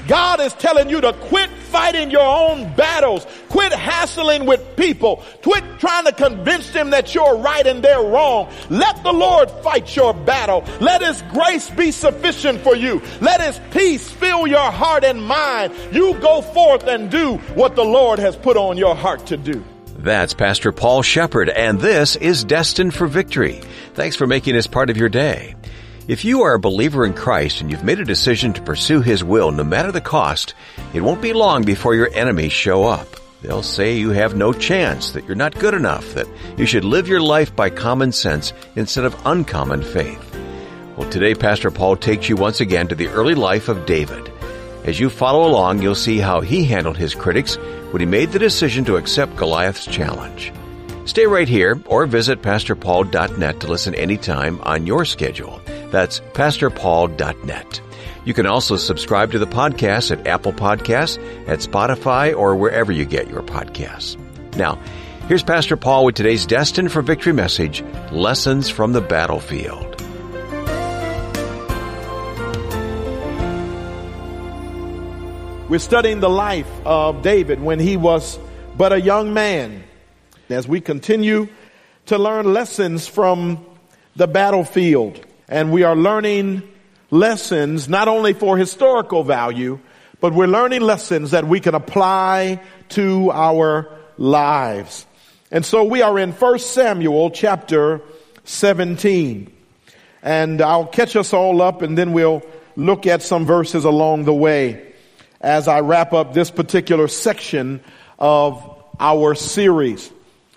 God is telling you to quit fighting your own battles. Quit hassling with people. Quit trying to convince them that you're right and they're wrong. Let the Lord fight your battle. Let His grace be sufficient for you. Let His peace fill your heart and mind. You go forth and do what the Lord has put on your heart to do. That's Pastor Paul Shepherd, and this is Destined for Victory. Thanks for making us part of your day. If you are a believer in Christ and you've made a decision to pursue His will no matter the cost, it won't be long before your enemies show up. They'll say you have no chance, that you're not good enough, that you should live your life by common sense instead of uncommon faith. Well, today Pastor Paul takes you once again to the early life of David. As you follow along, you'll see how he handled his critics when he made the decision to accept Goliath's challenge. Stay right here or visit PastorPaul.net to listen anytime on your schedule. That's PastorPaul.net. You can also subscribe to the podcast at Apple Podcasts, at Spotify, or wherever you get your podcasts. Now, here's Pastor Paul with today's Destined for Victory message, Lessons from the Battlefield. We're studying the life of David when he was but a young man. As we continue to learn lessons from the battlefield, and we are learning lessons not only for historical value, but we're learning lessons that we can apply to our lives. And so we are in 1 Samuel chapter 17. And I'll catch us all up and then we'll look at some verses along the way as I wrap up this particular section of our series.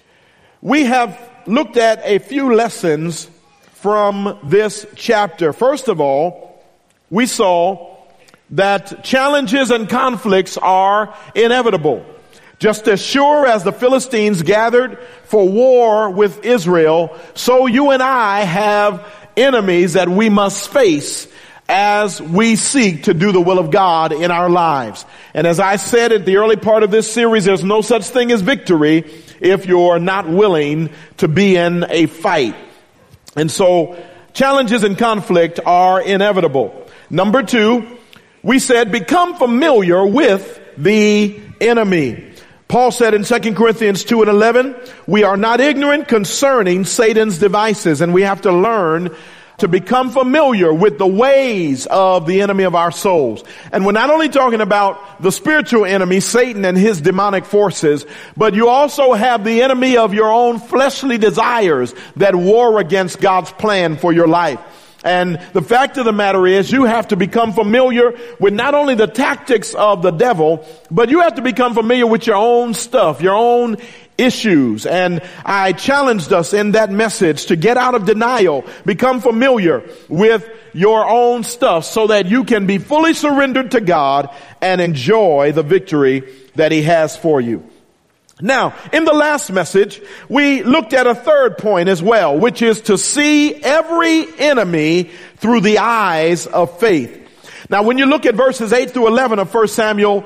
We have looked at a few lessons from this chapter. First of all, we saw that challenges and conflicts are inevitable. Just as sure as the Philistines gathered for war with Israel, so you and I have enemies that we must face as we seek to do the will of God in our lives. And as I said at the early part of this series, there's no such thing as victory if you're not willing to be in a fight. And so challenges and conflict are inevitable. Number 2, we said become familiar with the enemy. Paul said in 2 Corinthians 2:11, we are not ignorant concerning Satan's devices, and we have to learn to become familiar with the ways of the enemy of our souls. And we're not only talking about the spiritual enemy, Satan and his demonic forces, but you also have the enemy of your own fleshly desires that war against God's plan for your life. And the fact of the matter is you have to become familiar with not only the tactics of the devil, but you have to become familiar with your own stuff, your own issues. And I challenged us in that message to get out of denial, become familiar with your own stuff so that you can be fully surrendered to God and enjoy the victory that He has for you. Now, in the last message, we looked at a third point as well, which is to see every enemy through the eyes of faith. Now, when you look at verses 8 through 11 of 1 Samuel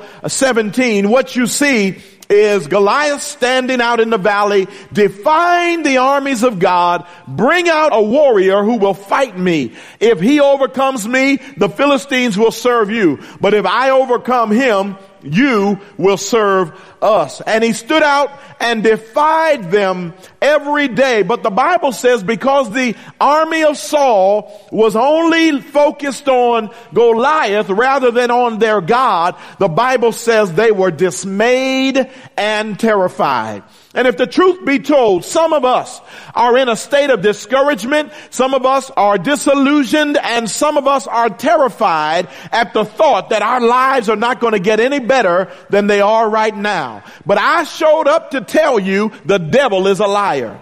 17, what you see is Goliath standing out in the valley, defying the armies of God. Bring out a warrior who will fight me. If he overcomes me, the Philistines will serve you. But if I overcome him, you will serve us. And he stood out and defied them every day. But the Bible says because the army of Saul was only focused on Goliath rather than on their God, the Bible says they were dismayed and terrified. And if the truth be told, some of us are in a state of discouragement, some of us are disillusioned, and some of us are terrified at the thought that our lives are not going to get any better than they are right now. But I showed up to tell you the devil is a liar.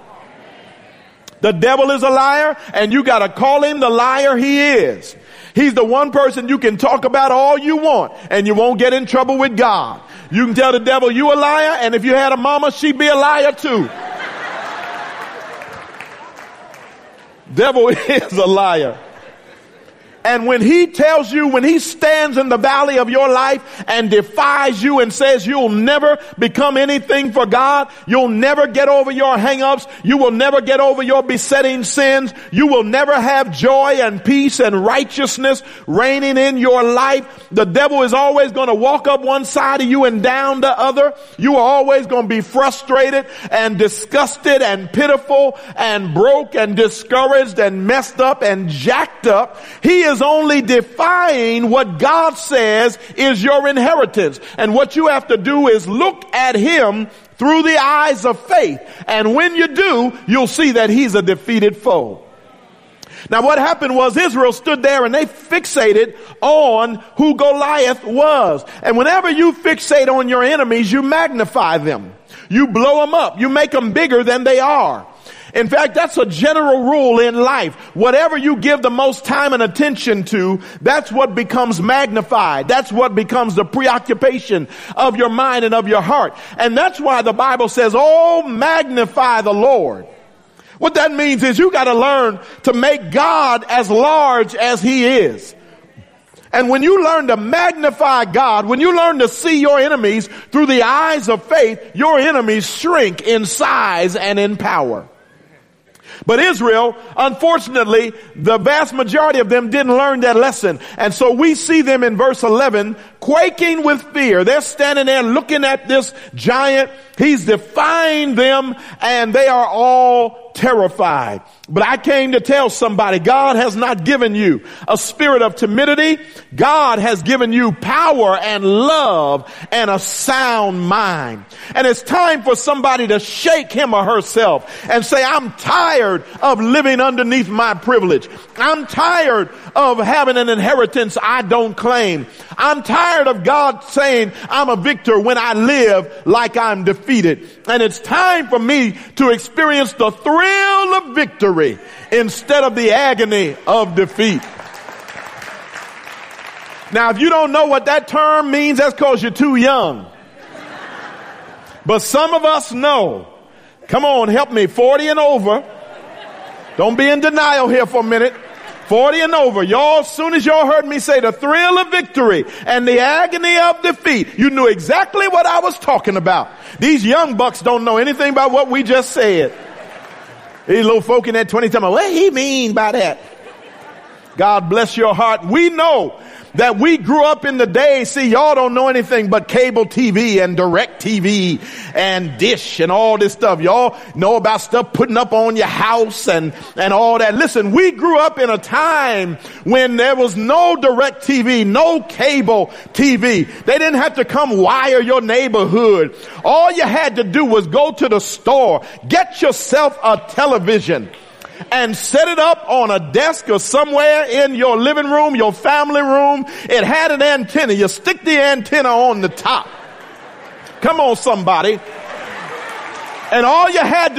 The devil is a liar, and you got to call him the liar he is. He's the one person you can talk about all you want, and you won't get in trouble with God. You can tell the devil you a liar, and if you had a mama, she'd be a liar too. Devil is a liar. And when he tells you, when he stands in the valley of your life and defies you and says you'll never become anything for God, you'll never get over your hang-ups, you will never get over your besetting sins, you will never have joy and peace and righteousness reigning in your life, the devil is always going to walk up one side of you and down the other. You are always going to be frustrated and disgusted and pitiful and broke and discouraged and messed up and jacked up. He is only defying what God says is your inheritance. And what you have to do is look at him through the eyes of faith. And when you do, you'll see that he's a defeated foe. Now what happened was Israel stood there and they fixated on who Goliath was. And whenever you fixate on your enemies, you magnify them. You blow them up. You make them bigger than they are. In fact, that's a general rule in life. Whatever you give the most time and attention to, that's what becomes magnified. That's what becomes the preoccupation of your mind and of your heart. And that's why the Bible says, oh, magnify the Lord. What that means is you got to learn to make God as large as he is. And when you learn to magnify God, when you learn to see your enemies through the eyes of faith, your enemies shrink in size and in power. But Israel, unfortunately, the vast majority of them didn't learn that lesson. And so we see them in verse 11 quaking with fear. They're standing there looking at this giant. He's defying them and they are all terrified. But I came to tell somebody, God has not given you a spirit of timidity. God has given you power and love and a sound mind. And it's time for somebody to shake him or herself and say, I'm tired of living underneath my privilege. I'm tired of having an inheritance I don't claim. I'm tired of God saying I'm a victor when I live like I'm defeated. And it's time for me to experience the thrill of victory instead of the agony of defeat. Now, if you don't know what that term means, that's because you're too young. But some of us know. Come on, help me. 40 and over. Don't be in denial here for a minute. 40 and over. Y'all, as soon as y'all heard me say the thrill of victory and the agony of defeat, you knew exactly what I was talking about. These young bucks don't know anything about what we just said. These little folk in that 20 tell me, what he mean by that? God bless your heart. We know that we grew up in the days, see, y'all don't know anything but cable TV and direct TV and dish and all this stuff. Y'all know about stuff putting up on your house and all that. Listen, we grew up in a time when there was no direct TV, no cable TV. They didn't have to come wire your neighborhood. All you had to do was go to the store, get yourself a television, and set it up on a desk or somewhere in your living room, your family room. It had an antenna. You stick the antenna on the top. Come on, somebody. And all you had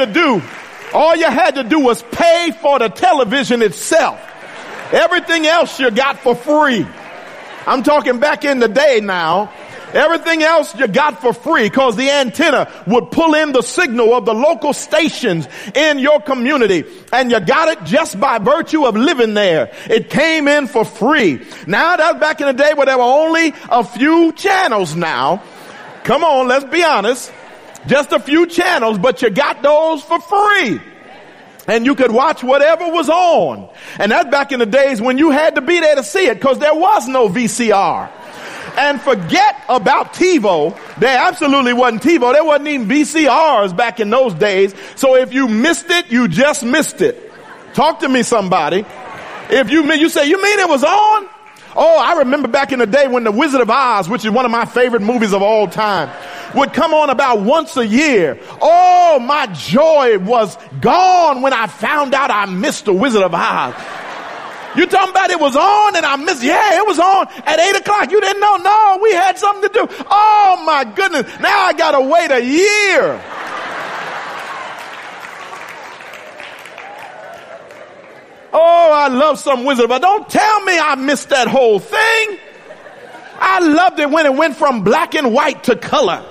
to do was pay for the television itself. Everything else you got for free. I'm talking back in the day now. Everything else you got for free because the antenna would pull in the signal of the local stations in your community. And you got it just by virtue of living there. It came in for free. Now that's back in the day where there were only a few channels now. Come on, let's be honest. Just a few channels, but you got those for free. And you could watch whatever was on. And that's back in the days when you had to be there to see it because there was no VCR. And forget about TiVo. There absolutely wasn't TiVo. There wasn't even VCRs back in those days. So if you missed it, you just missed it. Talk to me, somebody. If you say, you mean it was on? Oh, I remember back in the day when The Wizard of Oz, which is one of my favorite movies of all time, would come on about once a year. Oh, my joy was gone when I found out I missed The Wizard of Oz. You talking about it was on and I missed? Yeah, it was on at 8 o'clock. You didn't know? No, we had something to do. Oh my goodness. Now I got to wait a year. Oh, I love some Wizard, but don't tell me I missed that whole thing. I loved it when it went from black and white to color.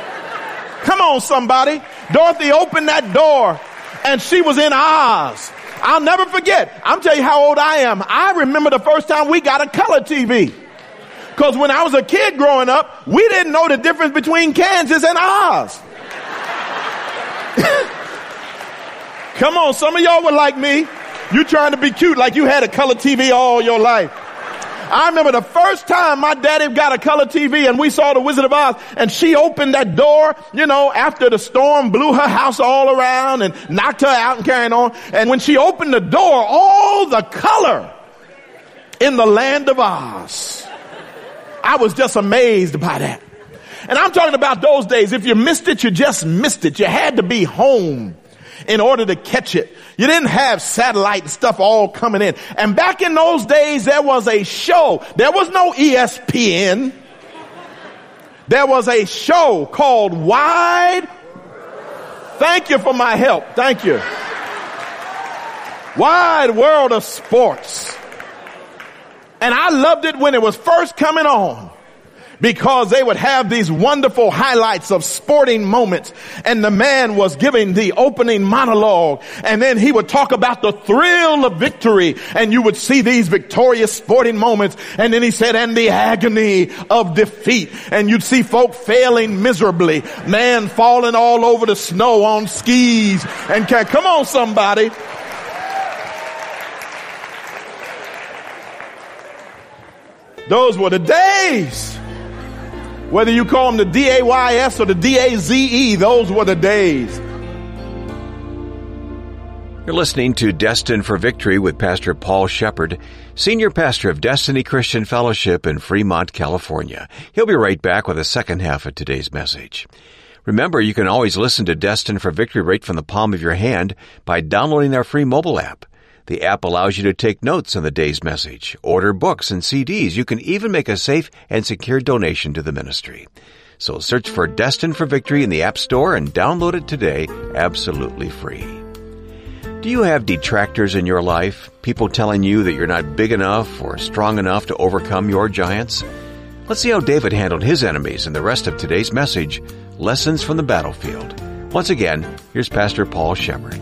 Come on, somebody. Dorothy opened that door and she was in Oz. I'll never forget. I'm telling you how old I am. I remember the first time we got a color TV. Because when I was a kid growing up, we didn't know the difference between Kansas and Oz. Come on, some of y'all were like me. You trying to be cute like you had a color TV all your life. I remember the first time my daddy got a color TV and we saw The Wizard of Oz, and she opened that door, you know, after the storm blew her house all around and knocked her out and carrying on. And when she opened the door, all the color in the land of Oz. I was just amazed by that. And I'm talking about those days. If you missed it, you just missed it. You had to be home in order to catch it. You didn't have satellite and stuff all coming in. And back in those days, there was a show. There was no ESPN. There was a show called Wide. Thank you for my help. Thank you. Wide World of Sports. And I loved it when it was first coming on, because they would have these wonderful highlights of sporting moments, and the man was giving the opening monologue, and then he would talk about the thrill of victory, and you would see these victorious sporting moments, and then he said, and the agony of defeat, and you'd see folk failing miserably, man falling all over the snow on skis, and come on somebody. Those were the days. Whether you call them the DAYS or the DAZE, those were the days. You're listening to Destined for Victory with Pastor Paul Shepard, Senior Pastor of Destiny Christian Fellowship in Fremont, California. He'll be right back with the second half of today's message. Remember, you can always listen to Destined for Victory right from the palm of your hand by downloading our free mobile app. The app allows you to take notes on the day's message, order books and CDs. You can even make a safe and secure donation to the ministry. So search for Destined for Victory in the App Store and download it today, absolutely free. Do you have detractors in your life? People telling you that you're not big enough or strong enough to overcome your giants? Let's see how David handled his enemies in the rest of today's message, Lessons from the Battlefield. Once again, here's Pastor Paul Shepard.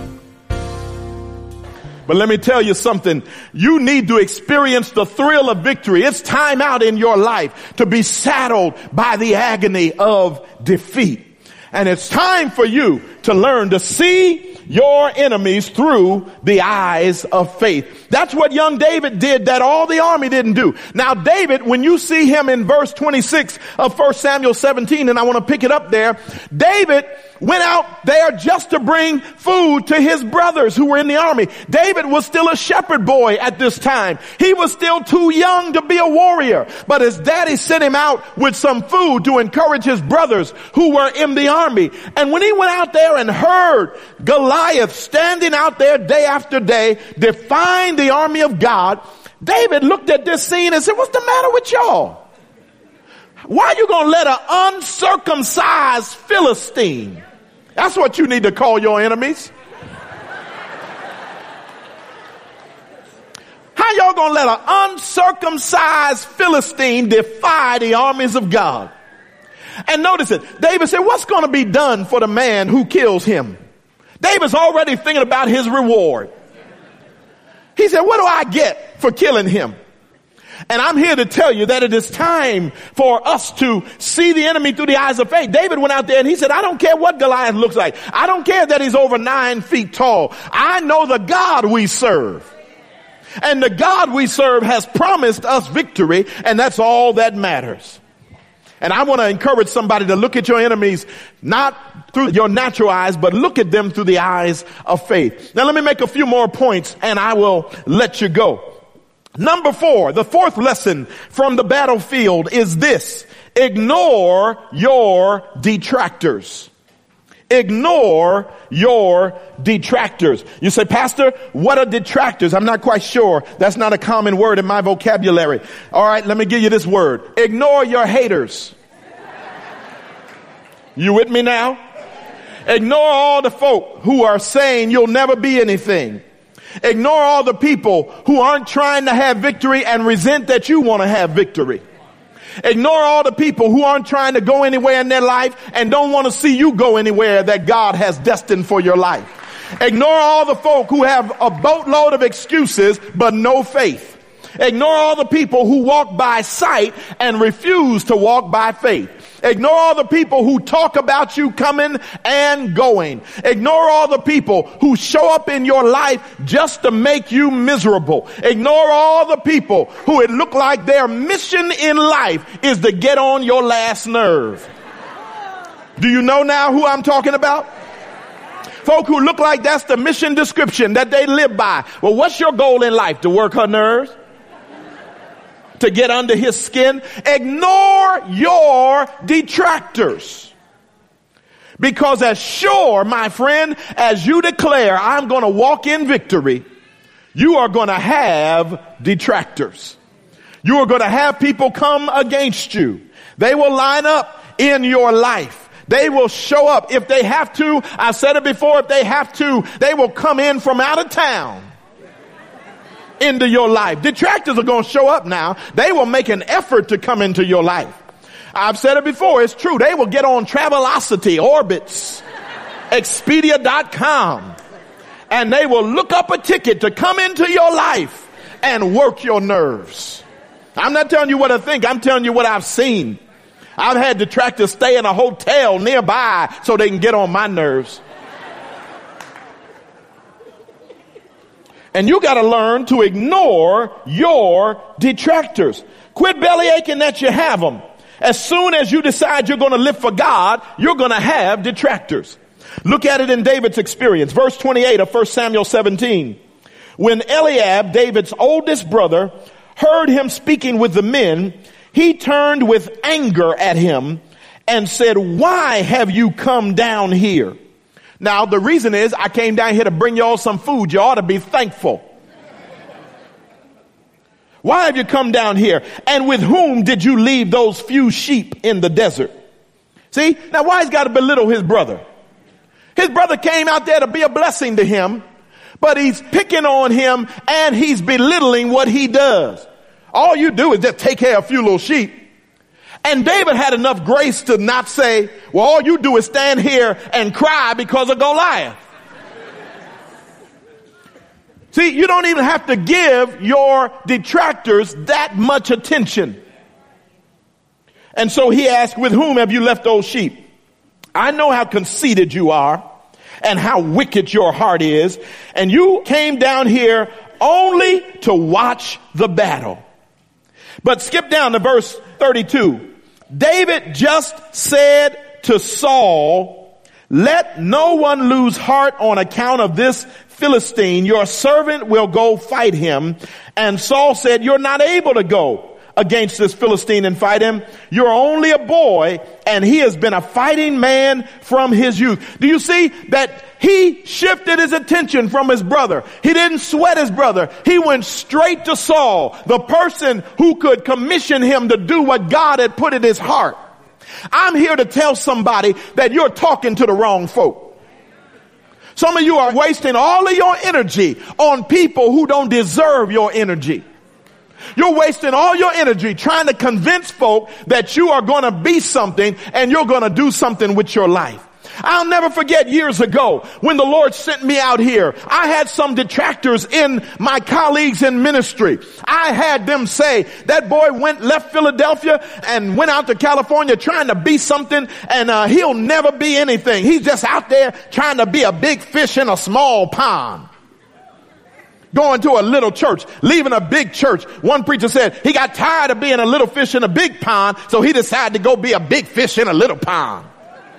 But let me tell you something. You need to experience the thrill of victory. It's time out in your life to be saddled by the agony of defeat. And it's time for you to learn to see your enemies through the eyes of faith. That's what young David did that all the army didn't do. Now David, when you see him in verse 26 of 1 Samuel 17, and I want to pick it up there, David went out there just to bring food to his brothers who were in the army. David was still a shepherd boy at this time. He was still too young to be a warrior, but his daddy sent him out with some food to encourage his brothers who were in the army. And when he went out there and heard Goliath standing out there day after day, defying the army of God, David looked at this scene and said, what's the matter with y'all? Why are you going to let an uncircumcised Philistine? That's what you need to call your enemies. How y'all going to let an uncircumcised Philistine defy the armies of God? And notice it. David said, what's going to be done for the man who kills him? David's already thinking about his reward. He said, what do I get for killing him? And I'm here to tell you that it is time for us to see the enemy through the eyes of faith. David went out there and he said, I don't care what Goliath looks like. I don't care that he's over 9 feet tall. I know the God we serve. And the God we serve has promised us victory, and that's all that matters. And I want to encourage somebody to look at your enemies not through your natural eyes, but look at them through the eyes of faith. Now let me make a few more points and I will let you go. Number 4, the fourth lesson from the battlefield is this: ignore your detractors. Ignore your detractors. You say, Pastor, what are detractors? I'm not quite sure. That's not a common word in my vocabulary. All right, let me give you this word. Ignore your haters. You with me now? Ignore all the folk who are saying you'll never be anything. Ignore all the people who aren't trying to have victory and resent that you want to have victory. Ignore all the people who aren't trying to go anywhere in their life and don't want to see you go anywhere that God has destined for your life. Ignore all the folk who have a boatload of excuses but no faith. Ignore all the people who walk by sight and refuse to walk by faith. Ignore all the people who talk about you coming and going. Ignore all the people who show up in your life just to make you miserable. Ignore all the people who it look like their mission in life is to get on your last nerve. Do you know now who I'm talking about? Folk who look like that's the mission description that they live by. Well, what's your goal in life? To work her nerves? To get under his skin? Ignore your detractors. Because as sure, my friend, as you declare, I'm going to walk in victory, you are going to have detractors. You are going to have people come against you. They will line up in your life. They will show up. If they have to, I said it before, if they have to, they will come in from out of town into your life. Detractors are going to show up now. They will make an effort to come into your life. I've said it before. It's true. They will get on Travelocity, Orbitz, Expedia.com, and they will look up a ticket to come into your life and work your nerves. I'm not telling you what I think. I'm telling you what I've seen. I've had detractors stay in a hotel nearby so they can get on my nerves. And you got to learn to ignore your detractors. Quit belly aching that you have them. As soon as you decide you're going to live for God, you're going to have detractors. Look at it in David's experience. Verse 28 of 1 Samuel 17. When Eliab, David's oldest brother, heard him speaking with the men, he turned with anger at him and said, "Why have you come down here?" Now, the reason is I came down here to bring y'all some food. You ought to be thankful. Why have you come down here? And with whom did you leave those few sheep in the desert? See, now why he's got to belittle his brother? His brother came out there to be a blessing to him, but he's picking on him and he's belittling what he does. All you do is just take care of a few little sheep. And David had enough grace to not say, well, all you do is stand here and cry because of Goliath. See, you don't even have to give your detractors that much attention. And so he asked, with whom have you left those sheep? I know how conceited you are and how wicked your heart is. And you came down here only to watch the battle. But skip down to verse 32. David just said to Saul, "Let no one lose heart on account of this Philistine. Your servant will go fight him." And Saul said, "You're not able to go against this Philistine and fight him. You're only a boy, and he has been a fighting man from his youth." Do you see that he shifted his attention from his brother? He didn't sweat his brother. He went straight to Saul, the person who could commission him to do what God had put in his heart. I'm here to tell somebody that you're talking to the wrong folk. Some of you are wasting all of your energy on people who don't deserve your energy. You're wasting all your energy trying to convince folk that you are going to be something and you're going to do something with your life. I'll never forget years ago when the Lord sent me out here. I had some detractors in my colleagues in ministry. I had them say, that boy left Philadelphia and went out to California trying to be something, and he'll never be anything. He's just out there trying to be a big fish in a small pond. Going to a little church, leaving a big church. One preacher said he got tired of being a little fish in a big pond, so he decided to go be a big fish in a little pond.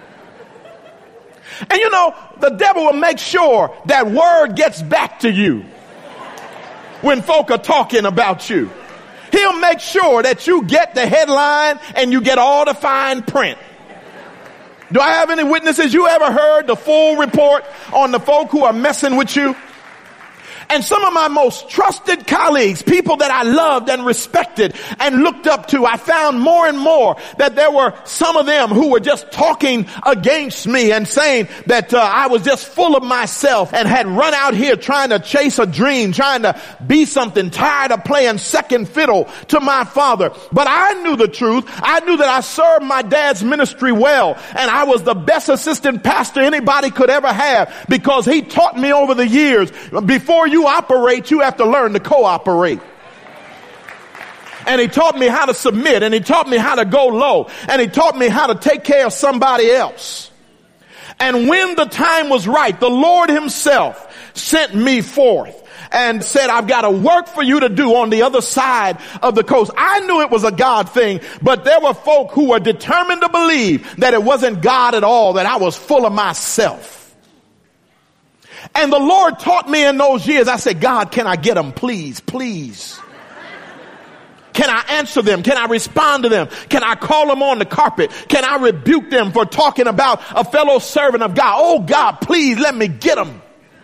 And you know, the devil will make sure that word gets back to you when folk are talking about you. He'll make sure that you get the headline and you get all the fine print. Do I have any witnesses? You ever heard the full report on the folk who are messing with you? And some of my most trusted colleagues, people that I loved and respected and looked up to, I found more and more that there were some of them who were just talking against me and saying that I was just full of myself and had run out here trying to chase a dream, trying to be something, tired of playing second fiddle to my father. But I knew the truth. I knew that I served my dad's ministry well, and I was the best assistant pastor anybody could ever have, because he taught me over the years, before you operate, you have to learn to cooperate. And he taught me how to submit, and he taught me how to go low, and he taught me how to take care of somebody else. And when the time was right, the Lord himself sent me forth and said, I've got a work for you to do on the other side of the coast. I knew it was a God thing, but there were folk who were determined to believe that it wasn't God at all, that I was full of myself. And the Lord taught me in those years. I said, God, can I get them? Please, please. Can I answer them? Can I respond to them? Can I call them on the carpet? Can I rebuke them for talking about a fellow servant of God? Oh God, please let me get them.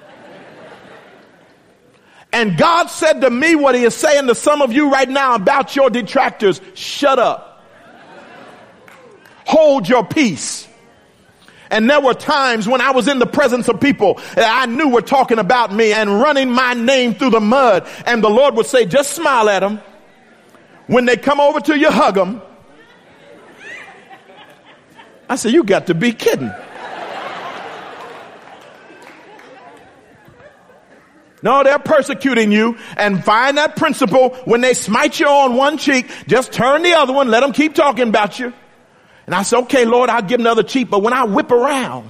And God said to me what he is saying to some of you right now about your detractors. Shut up. Hold your peace. And there were times when I was in the presence of people that I knew were talking about me and running my name through the mud. And the Lord would say, just smile at them. When they come over to you, hug them. I said, you got to be kidding. No, they're persecuting you. And find that principle. When they smite you on one cheek, just turn the other one. Let them keep talking about you. And I said, okay, Lord, I'll give another cheek. But when I whip around,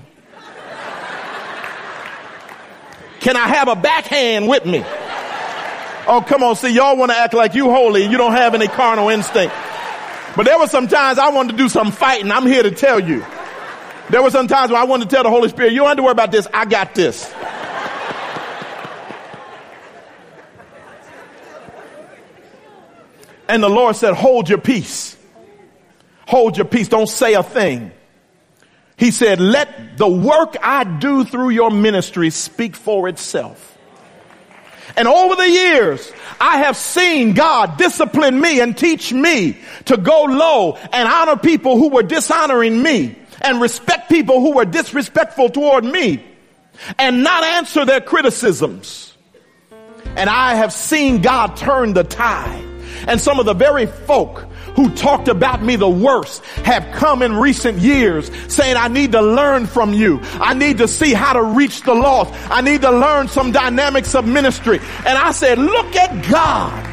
can I have a backhand with me? Oh, come on. See, y'all want to act like you holy and you don't have any carnal instinct. But there were some times I wanted to do some fighting. I'm here to tell you. There were some times when I wanted to tell the Holy Spirit, you don't have to worry about this. I got this. And the Lord said, hold your peace. Hold your peace. Don't say a thing. He said, let the work I do through your ministry speak for itself. And over the years, I have seen God discipline me and teach me to go low and honor people who were dishonoring me and respect people who were disrespectful toward me and not answer their criticisms. And I have seen God turn the tide. And some of the very folk who talked about me the worst have come in recent years saying, I need to learn from you. I need to see how to reach the lost. I need to learn some dynamics of ministry. And I said, look at God.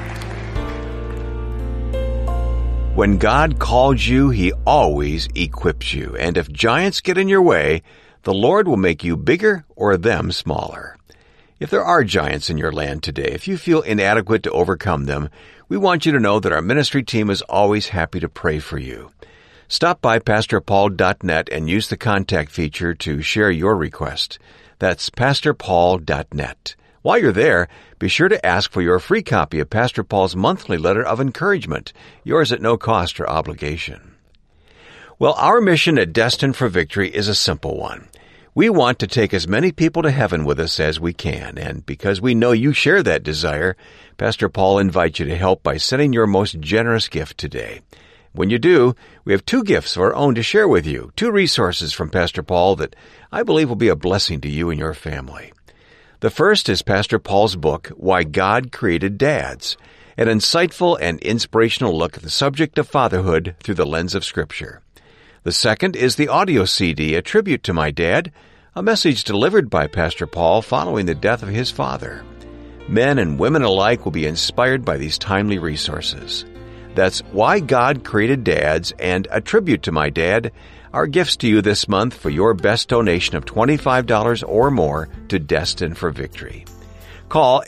When God calls you, he always equips you. And if giants get in your way, the Lord will make you bigger or them smaller. If there are giants in your land today, if you feel inadequate to overcome them, we want you to know that our ministry team is always happy to pray for you. Stop by PastorPaul.net and use the contact feature to share your request. That's PastorPaul.net. While you're there, be sure to ask for your free copy of Pastor Paul's monthly letter of encouragement, yours at no cost or obligation. Well, our mission at Destined for Victory is a simple one. We want to take as many people to heaven with us as we can, and because we know you share that desire, Pastor Paul invites you to help by sending your most generous gift today. When you do, we have 2 gifts of our own to share with you, 2 resources from Pastor Paul that I believe will be a blessing to you and your family. The first is Pastor Paul's book, Why God Created Dads, an insightful and inspirational look at the subject of fatherhood through the lens of Scripture. The second is the audio CD, A Tribute to My Dad, a message delivered by Pastor Paul following the death of his father. Men and women alike will be inspired by these timely resources. That's Why God Created Dads and A Tribute to My Dad, our gifts to you this month for your best donation of $25 or more to Destined for Victory. Call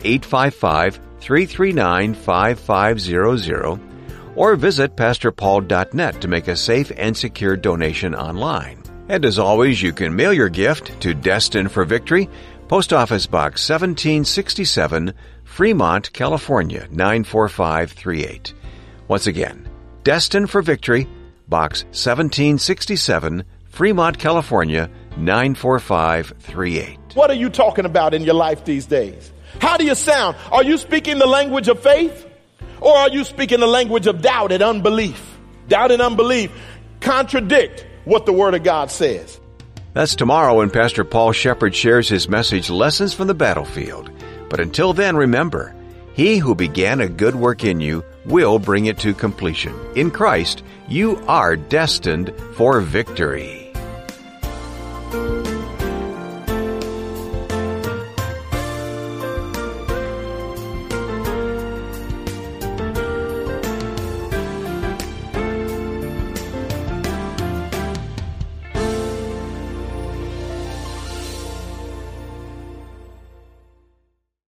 855-339-5500 or visit PastorPaul.net to make a safe and secure donation online. And as always, you can mail your gift to Destined for Victory, Post Office Box 1767, Fremont, California, 94538. Once again, Destined for Victory, Box 1767, Fremont, California, 94538. What are you talking about in your life these days? How do you sound? Are you speaking the language of faith? Or are you speaking the language of doubt and unbelief? Doubt and unbelief contradict what the Word of God says. That's tomorrow when Pastor Paul Shepherd shares his message, Lessons from the Battlefield. But until then, remember, he who began a good work in you will bring it to completion. In Christ, you are destined for victory.